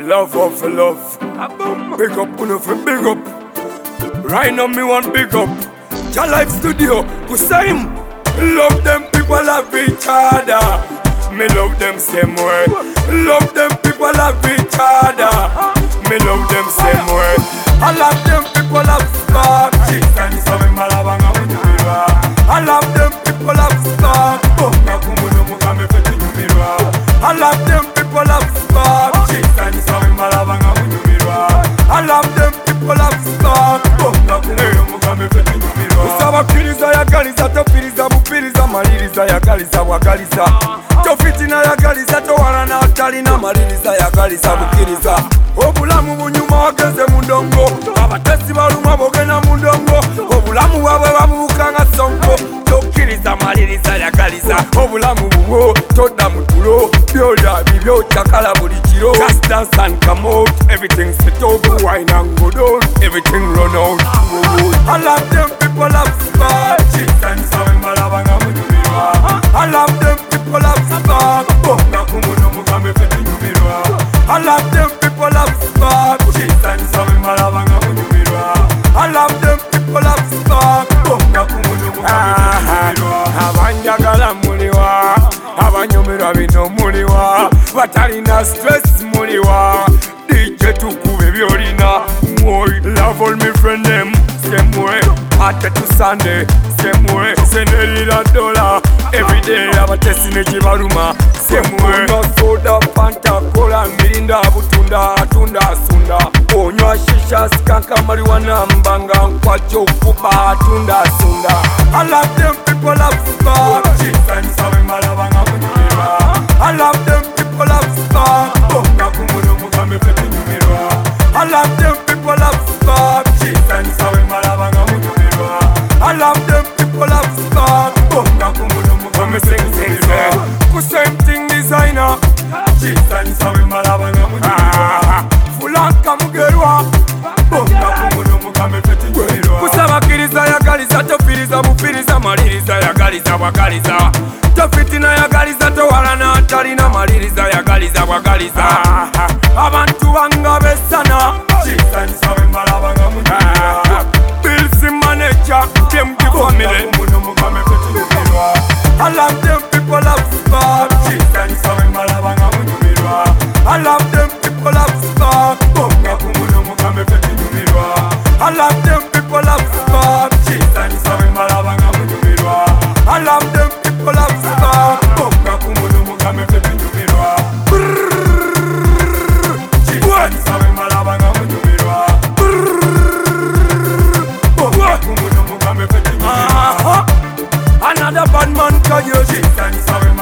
Love of love. Big up, uno for big up. Right now me want big up. Jah Life Studio, Hussein. Love them people love each other. Me love them same way. Love them people love each other. Me love them same way. I love them people love spark. Jesus, so me malabanga unyumira. I love them people love spark. Bonga kumuno muka me feti nyumira. I love them people love spark. Jesus, so me malabanga unyumira. I love them people love spark. Bonga kumuno muka me feti nyumira. Usaba kiriza ya galiza tofiriza bupiriza maliriza ya galiza wagaliza. Tofitina ya galiza towarana atalina maliriza ya galiza bukiriza. Obulamu bunyuma wageze mu ndongo. Abatesi baluma bogena mu ndongo. Obulamu bwabwe babubuka nga sonko. Tokkiriza maliriza ya galiza. Obulamu bubwo todda mu tulo. Byolya bibyo kyakala buli kiro. Just dance and come out. Everything set over. Wine and go down. Everything run out. I love them people love spark. Jesus sawe malabanga munyumirwa. I love them people love spark. Bonga kumuno mukambe feti nyumirwa. I love them people love spark. Jesus sawe malabanga munyumirwa. I love them people love spark. Bonga kumuno mukambe feti nyumirwa. Abanjagala muliwa. Abanyumirwa bino muliwa. Batalina stress muliwa. DJ tukube byolina. Love all me friend them same way. Ate to Sunday same way. Senelira dollar every day. Abatesi nekibaluma same way. Soda, Fanta, Cola, Mirinda, Butunda, Tunda, Sunda. Onywa shisha, skanka, marijuana, mbanga, nkwacho, kupa, Tunda, Sunda. I love them people love spark. Jesus sawe malabanga munyumirwa. I love them people love spark. Bonga kumuno mukambe feti nyumirwa. I love them people love spark. Jesus sawe malabanga munyumirwa. I love them people love spark. Bonga kumuno mukambe feti nyumirwa. Ku same thing designer. Jesus sawe malabanga munyumirwa. Fulanka mugerwa. Bonga kumuno mukambe feti nyumirwa. Kusabakiriza ya galiza tofiriza mufiriza maliriza ya galiza wakaliza. Tofitina ya galiza towarana atalina maliriza ya galiza wakaliza. Abantu banga besana. Jesus sawe malabanga munyumirwa. Bills manager them the family. Kumuno mukambe feti nyumirwa. I love them people love spark. Jesus sawe malabanga munyumirwa. I love them people love spark. Bonga kumuno mukambe feti nyumirwa. I love them people love spark. Jesus sawe malabanga munyumirwa. I love them people love spark. Bonga kumuno mukambe feti nyumirwa. Jesus sawe malabanga munyumirwa. Bonga kumuno mukambe feti nyumirwa. Another bad man call you. Jesus sawe